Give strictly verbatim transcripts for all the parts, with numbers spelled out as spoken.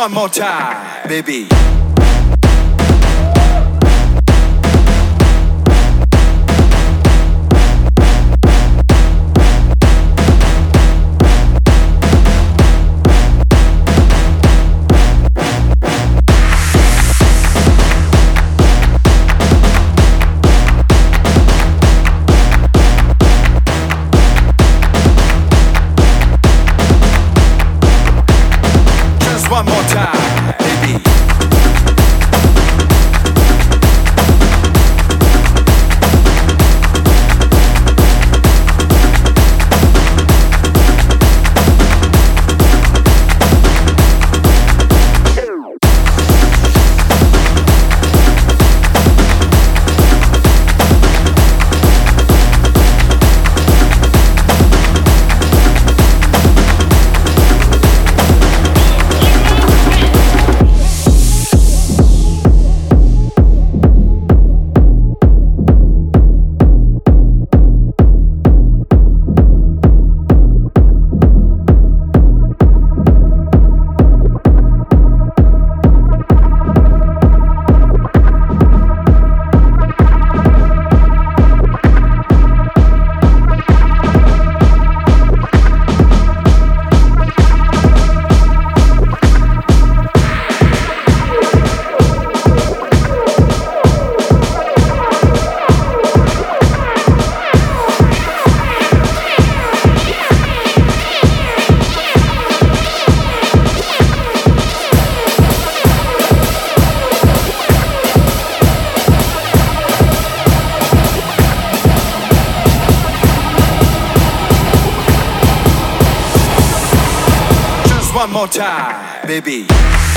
one more time, baby. One more time, baby. One more time, baby.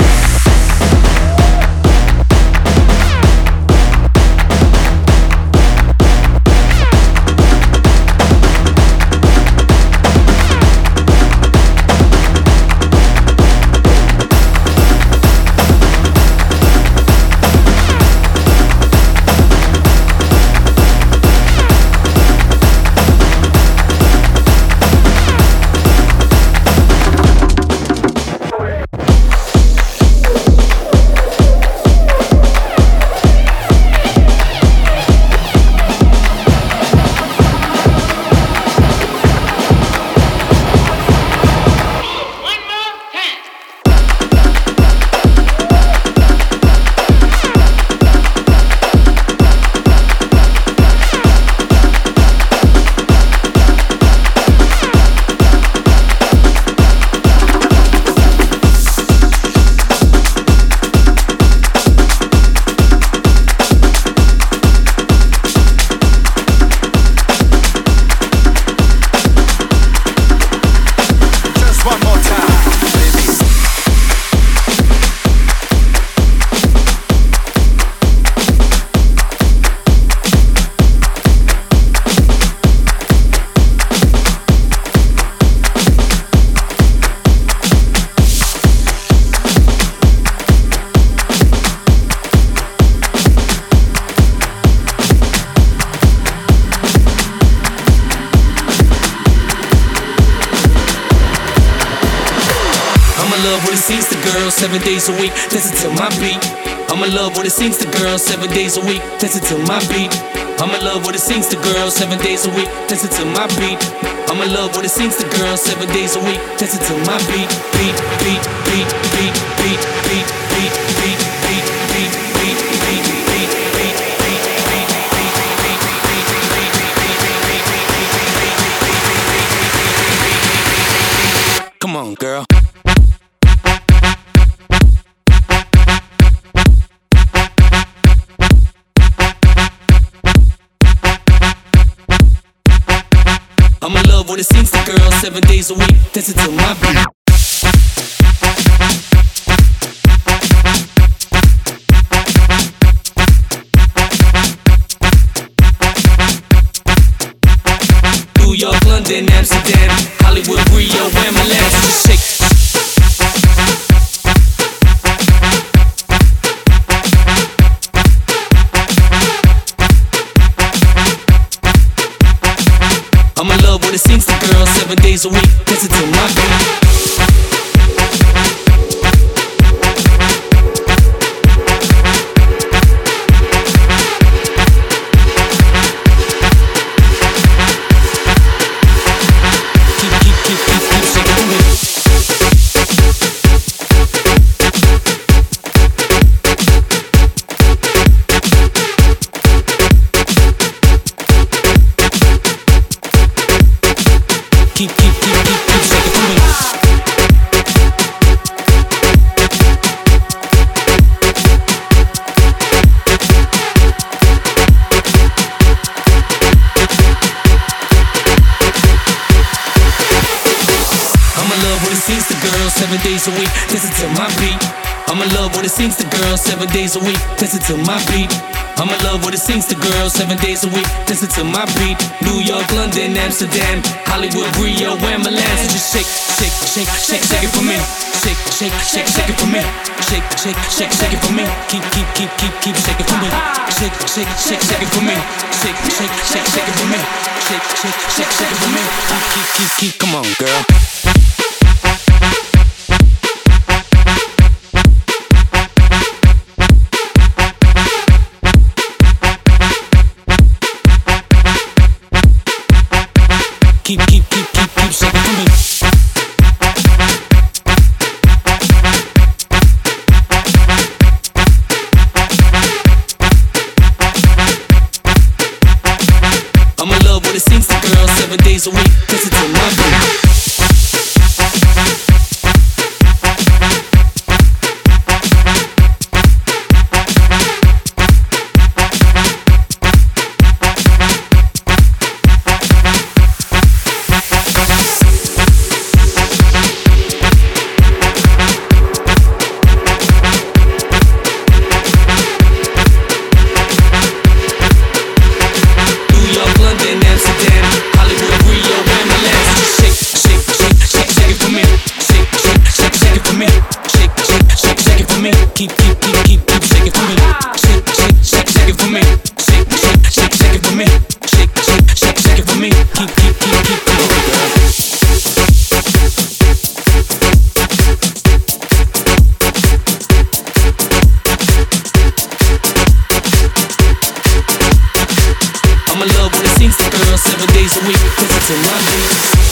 love what it sings to girls seven days a week, dancing to my beat. I'm in love what it sings to girls seven days a week, dancing to my beat. I'm in love what it sings to girls seven days a week, dancing to my beat. I'm in love what it sings to girls seven days a week, dancing to my beat, beat, beat, beat, beat, beat, beat, beat, beat, beat, beat, beat, beat, beat, beat. Come on, girl. I'm in love when it sings to girls seven days a week, dancing to my beat. New York, London, Amsterdam, Hollywood, Rio, and Milan. Just shake. I'm in love when it sings to girls seven days a week, dancing to my beat. a week, dancing to my beat. I'm in love with it sings to girls seven days a week, dancing to my beat. I'm in love with it sings to girls seven days a week, dancing to my beat. New York, London, Amsterdam, Hollywood, Rio, and Milan. So just shake, shake, shake, shake, shake it for me. Shake, shake, shake, shake it for me. Shake, shake, shake, shake it for me. Keep, keep, keep, keep, keep shaking for me. Shake, shake, shake, shake it for me. Shake, shake, shake, shake it for me. Shake, shake, shake, shake it for me. Keep, keep, keep, keep. Come on, girl. Keep, keep, keep, keep, keep shaking for me. I'm in love with it sings to girls seven days a week, dancing to my beat. Keep, keep, keep, keep, keep shaking for me. Shake, shake, shake, shake it for me. Shake, shake, shake, shake it for me. Shake, shake, shake, shake it for me. Keep, keep, keep, keep, come on, girl. I'm in love with it sings to girls seven days a week, listen to my beat.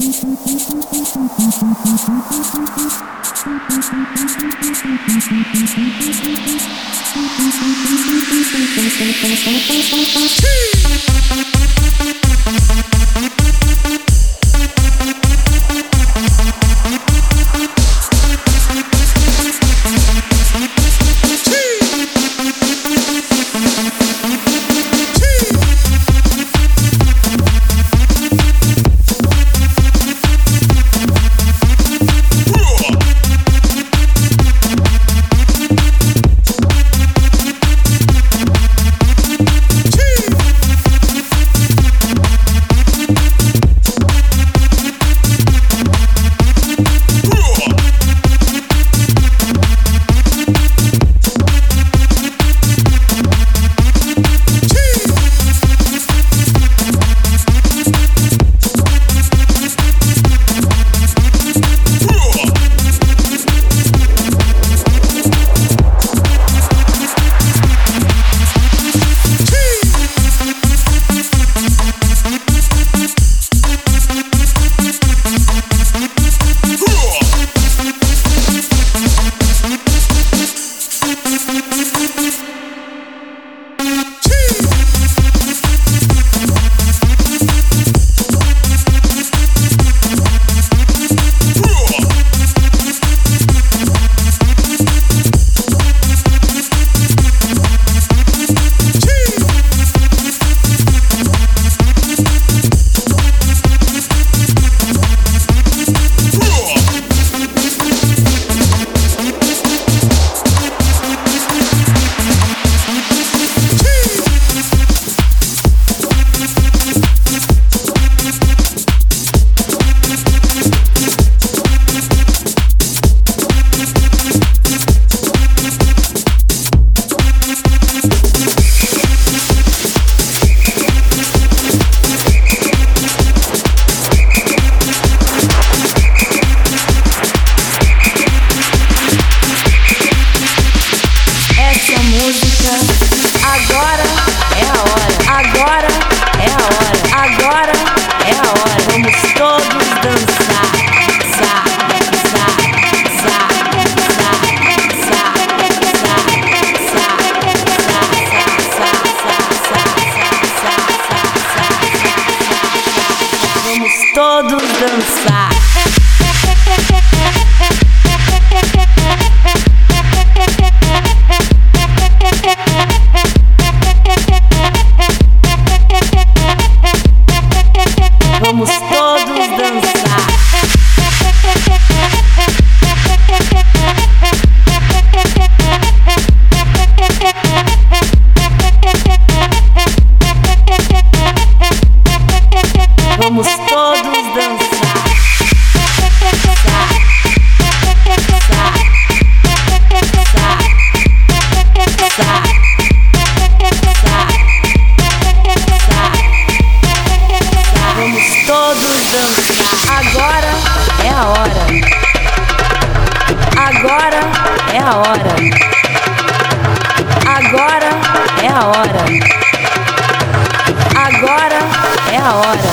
todos dançar. Vamos todos dançar. Vamos todos dançar. Vamos todos dançar. Agora é a hora. Agora é a hora. Agora é a hora. Agora é a hora.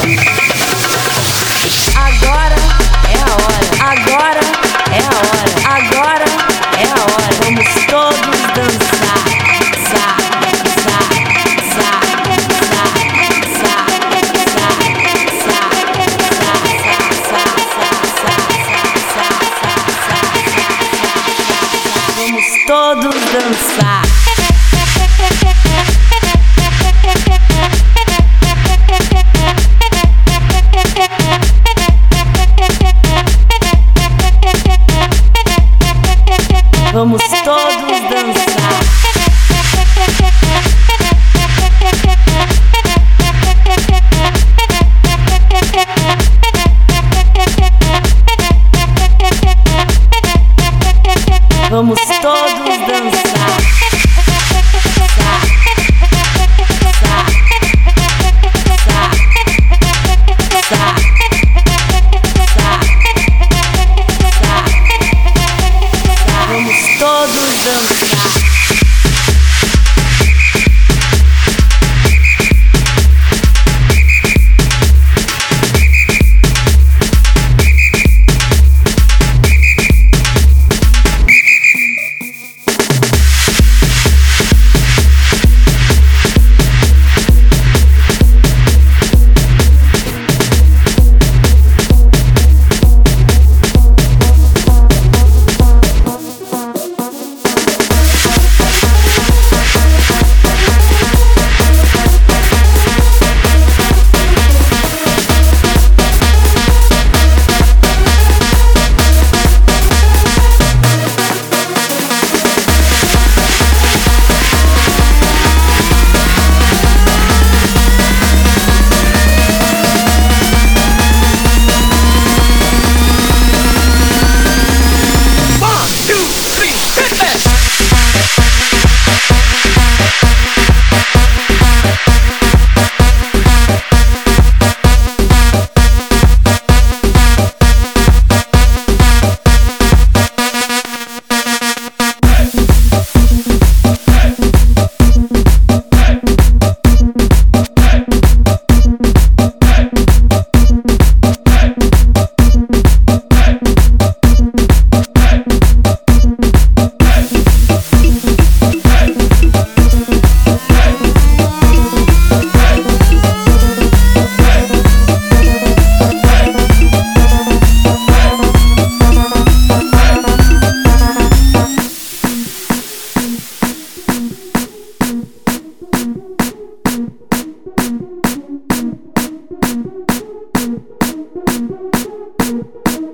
Agora é a hora. Agora é a hora. Agora é a hora. Vamos todos dançar. Sa, sa, sa, sa, sa, sa, vamos todos dançar. Vamos todos dançar. Vamos todos dançar. Vamos todos dançar.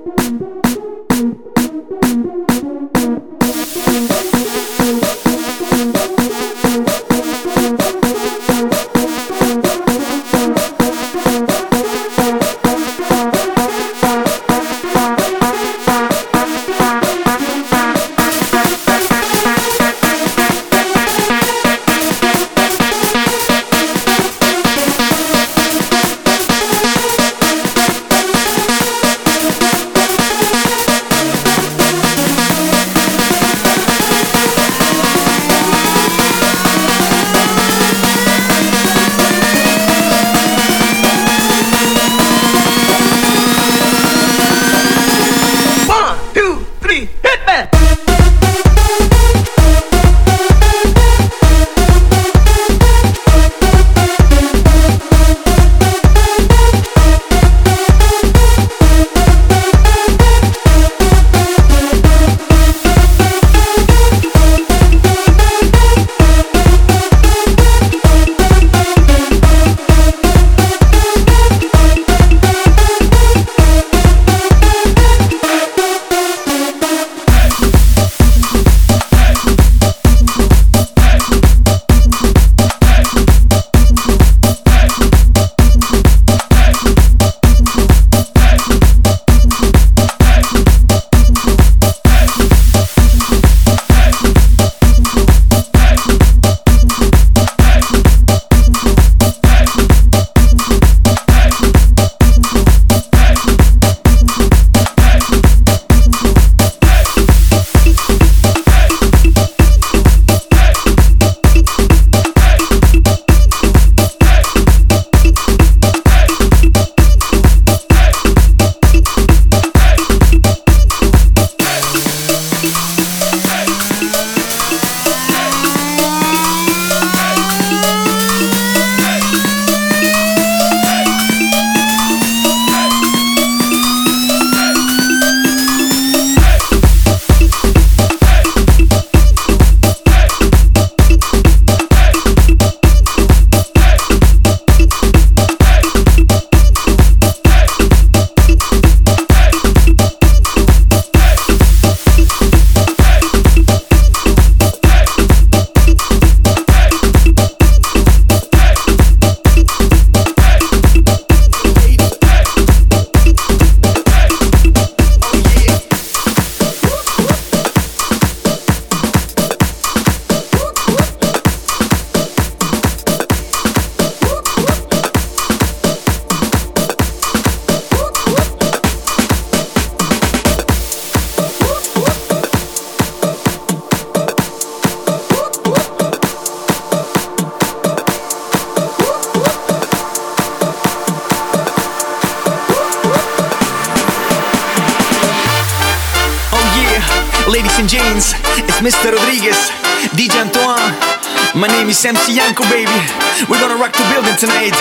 Ladies and gents, it's Mister Rodriguez, D J Antoine. My name is M C Yanko, baby. We're gonna rock the building tonight.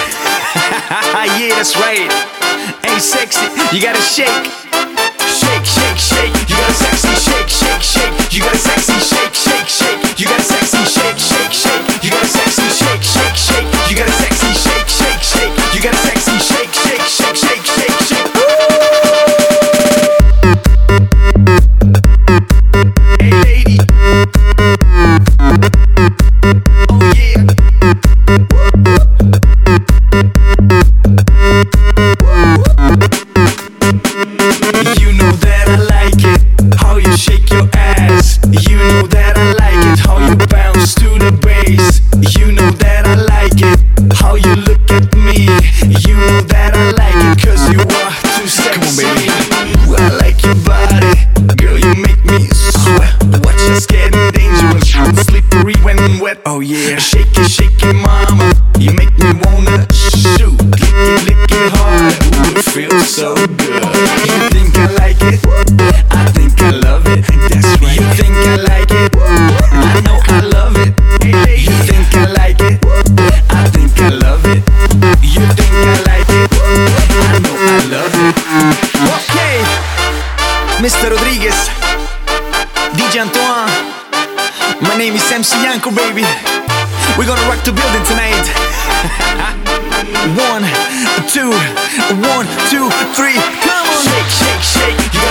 Yeah, that's right. Hey, sexy, you gotta shake. Shake, shake, shake. You got a sexy shake, shake, shake. You got a sexy shake, shake, shake. You got a sexy shake, shake, shake. You got a sexy shake, shake, shake. You got a sexy shake, shake, shake. You got a sexy shake, shake, shake, shake, shake, shake. Hey lady. Oh yeah. You know that I like it, how you shake your ass. You know that I like it, how you bounce to the bass. You know that I like it, how you look at me. You know that I like it, cause you are too sexy. Come on, baby. I like your body, girl, you make me sweat. Watch us getting dangerous, slippery when wet. Oh yeah. Shake it, shake it, mama, you make me wanna shoot. Lick it, lick it hard, ooh, it feels so good. You think I like it? I think I love it. That's right. You think I like it? I know I love it. Hey, you think I like it? I think I love it. You think I like it? I know I love it. Okay, Mister Rodriguez, D J Antoine. My name is M C Yanko, baby. We're gonna rock the building tonight. One, two, one, two, three, come on. Shake, shake, shake. You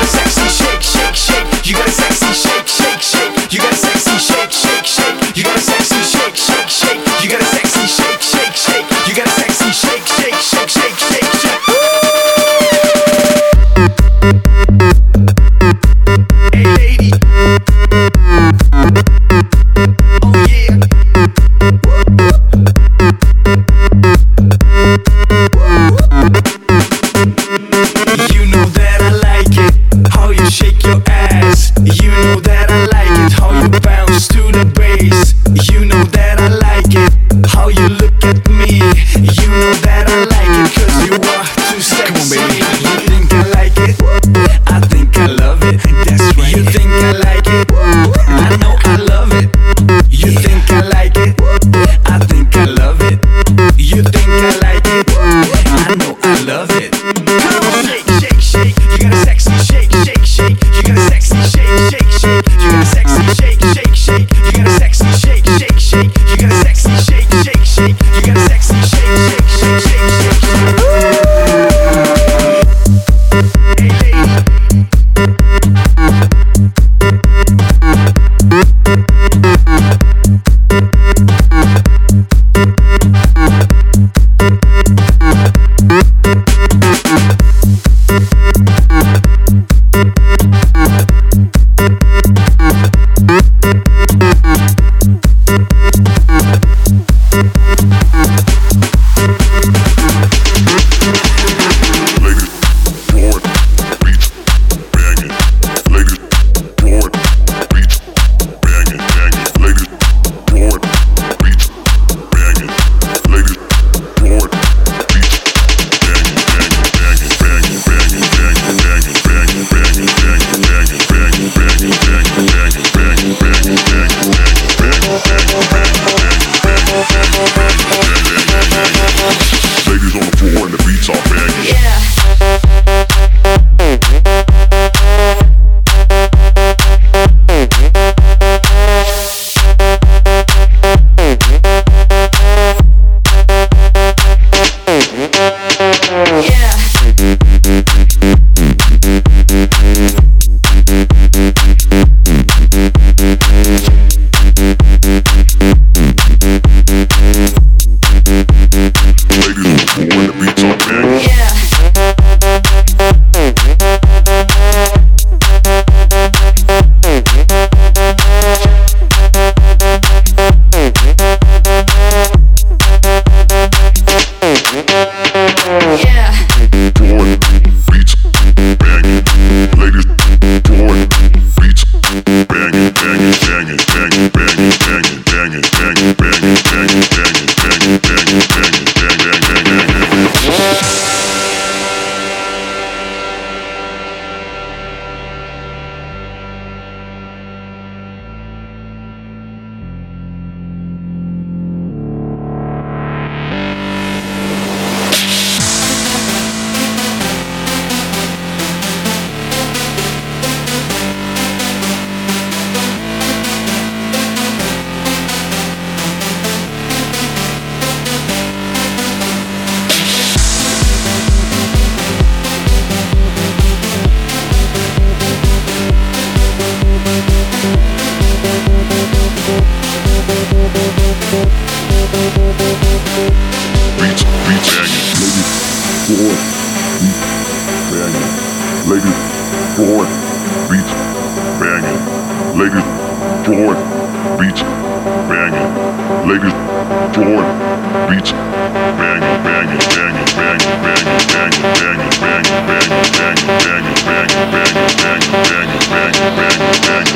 floor, beats banging. Ladies, floor, beats banging. Ladies, floor, beats banging, banging, banging, banging, banging, banging, banging, banging, banging, banging, banging, banging, banging, banging, banging, banging, banging,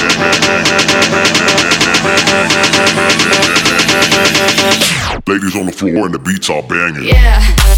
banging. Ladies on the floor and the beats are banging. Yeah.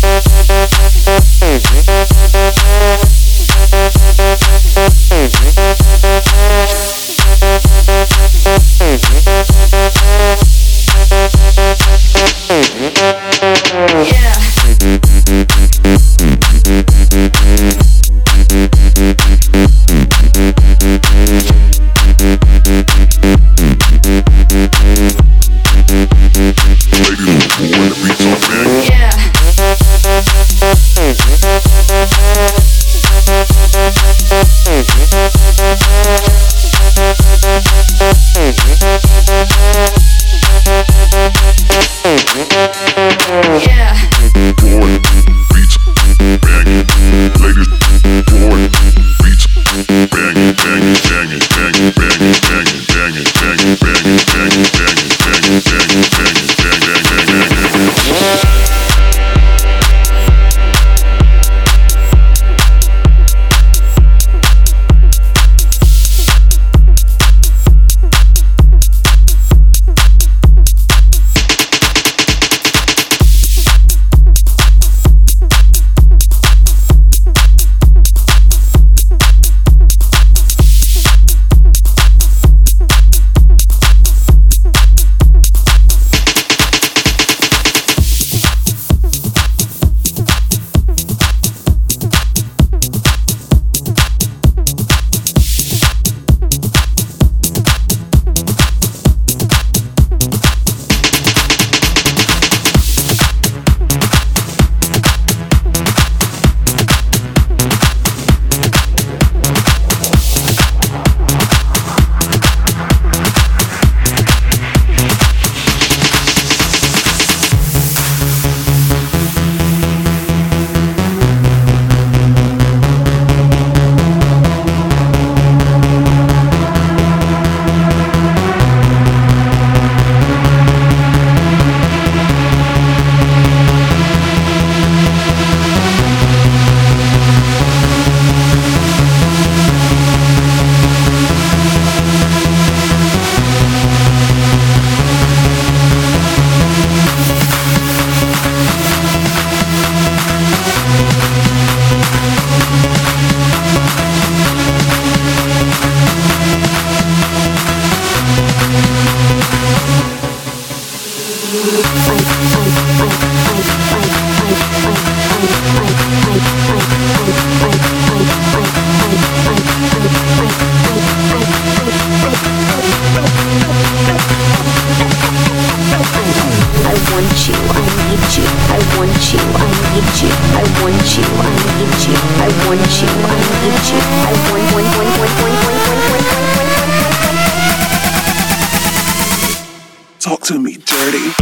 Talk to me, dirty.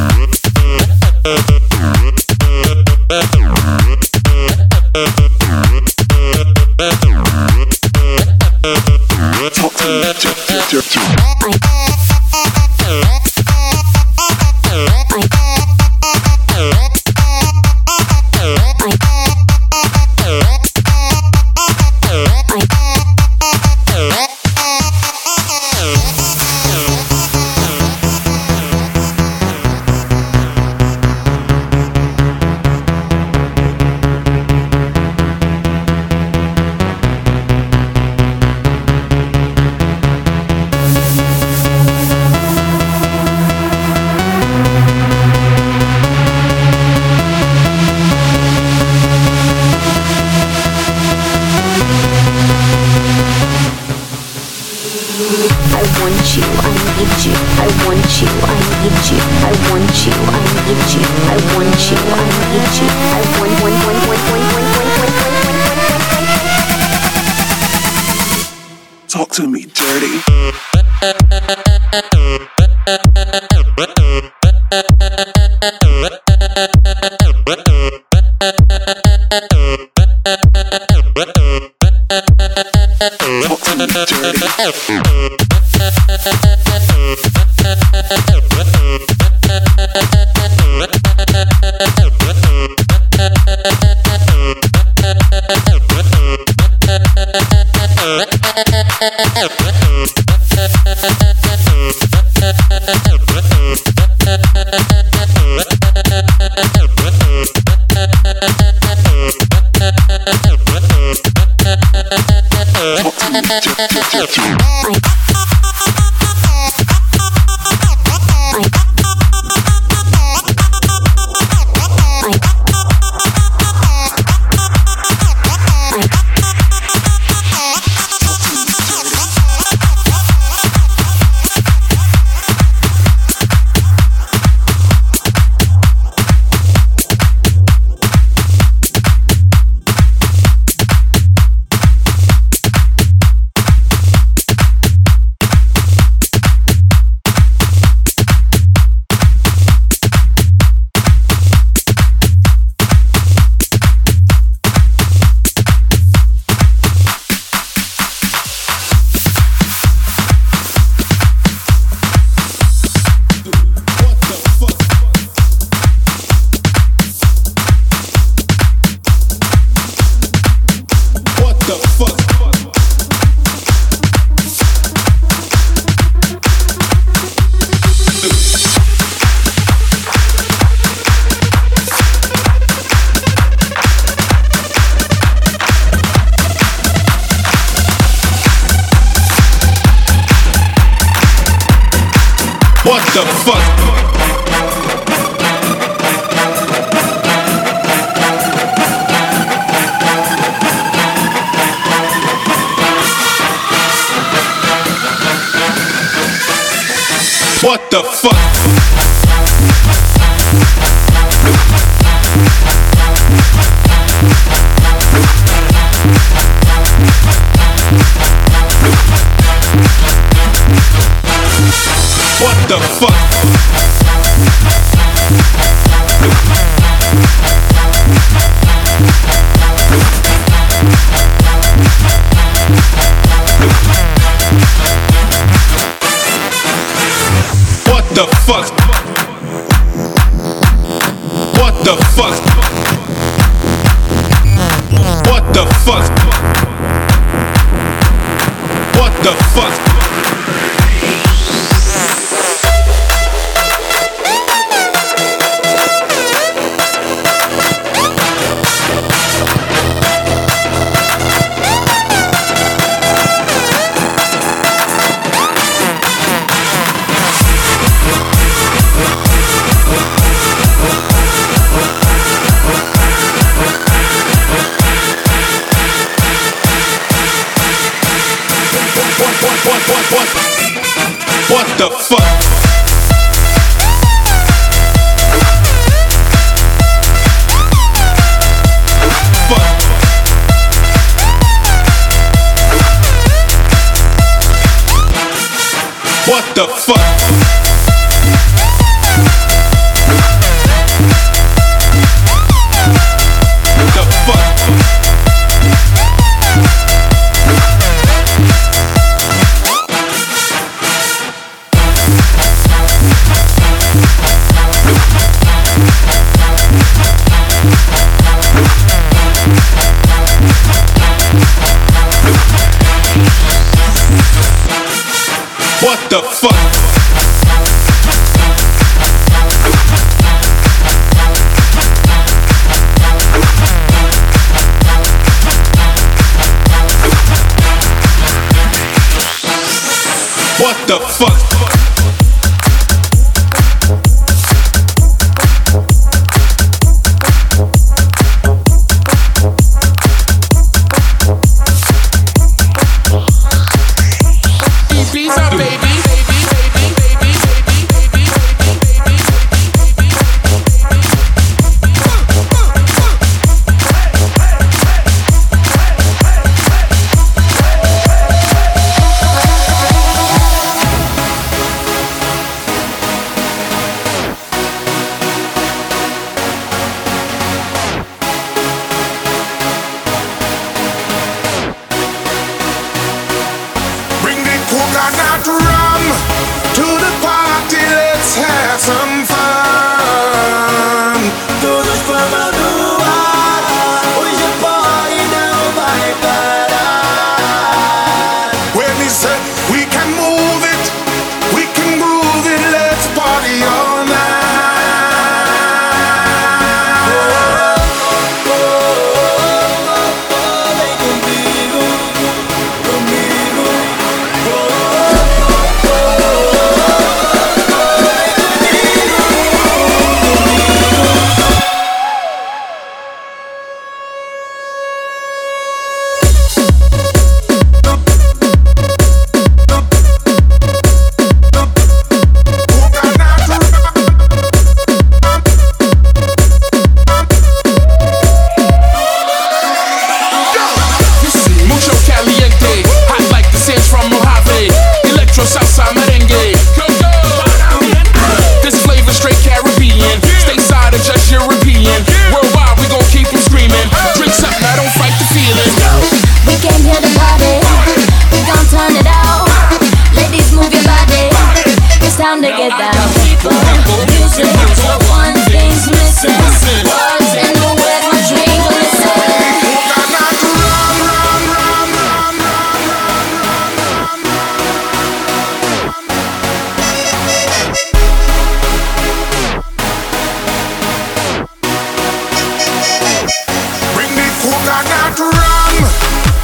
We'll be right back. you, I need you, I want you, I need you, I want you, I need you, I want you, I need you, I want want want want want want want want. Talk to me dirty. Talk to me dirty. What the fuck? What the fuck? What the fuck? What the fuck? What the fuck? What the fuck? What the fuck? What, what, what, what the fuck? Fuck. What the fuck? The fuck? What the fuck? What the fuck? Pizza, baby.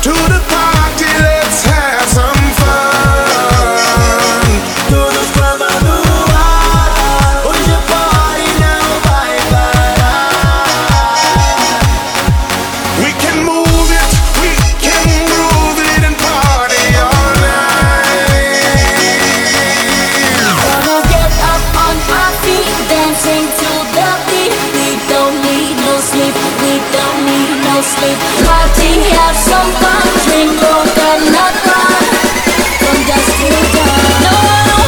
to the party, let's have some fun. Todos pra luar, hoje a party não vai parar. We can move it, we can groove it and party all night. Gonna get up on our feet, dancing to the beat. We don't need no sleep, we don't need no sleep. Party, have some fun, drink coconut rum, from dusk till dawn. No, no,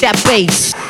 that bass.